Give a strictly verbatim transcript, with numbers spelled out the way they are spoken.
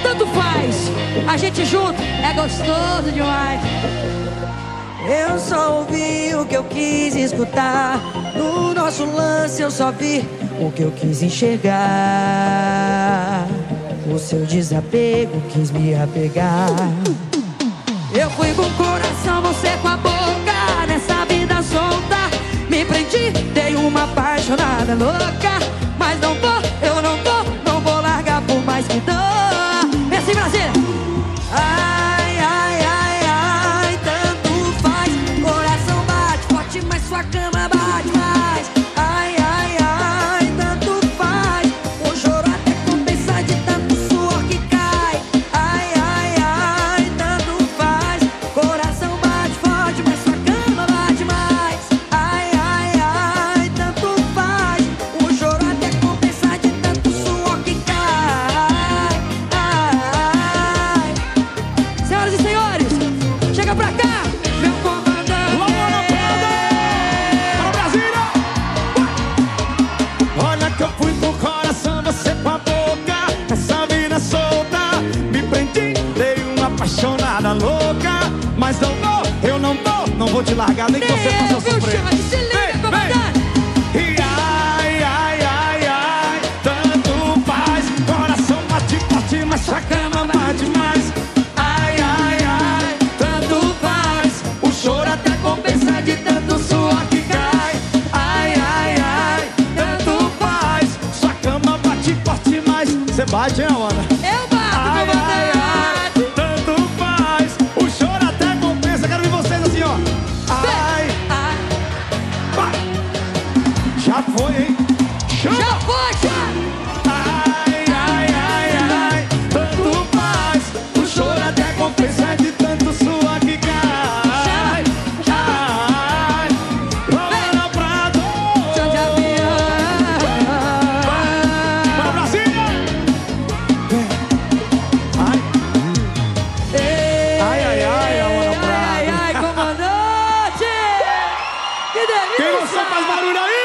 tanto faz. A gente junto é gostoso demais. Eu só ouvi o que eu quis escutar. No nosso lance eu só vi o que eu quis enxergar. O seu desapego quis me apegar. Eu fui com o coração, você com a boca. Nessa vida solta me prendi, dei uma apaixonada louca. Mas não vou, eu não tô, não vou largar por mais que dou. Vem assim, Brasília. Ai, ai, ai, ai, tanto faz. Coração bate forte, mas sua cama bate mais. Ai, ai, ai, tanto faz. O choro até compensa de tanto suor que cai. Ai, ai, ai, tanto faz. Coração bate forte, mas sua cama bate mais. Ai, ai, ai, tanto faz. O choro até compensa de tanto suor que cai. Ai. Senhoras e senhores, chega pra cá, meu comandante. Vamos na prada! Para Brasília! Olha que eu fui com o coração, você com a boca. Essa vida solta, me prendi, dei uma apaixonada louca. Mas não vou, eu não vou, não vou te largar, nem que você faça Viu, sofrer. Jorge? Se liga, comandante. E ai, ai, ai, ai, tanto faz. Coração bate forte, mas sua cama bate mais. Ai, ai, ai, tanto faz. O choro até compensa de tanto suor que cai. Ai, ai, ai, tanto faz. Sua cama bate forte, mas você bate, hein, Ana? Eu bato, Ai, ai, ai, comandante. tanto faz. O choro até compensa. Quero ver vocês assim, ó. Ai, Ai, vai. Já foi, hein? Chama. já foi, já. Ai, ai, ai, ai, tanto faz. O choro até compensa de tanto suor que cai. Ai, vamos na prado. Chão de avião. Para Brasília. Ai, ai, ai, ai, Ana Prado. Ai, ai, comandante. Que delícia. Quem não sabe faz barulho aí?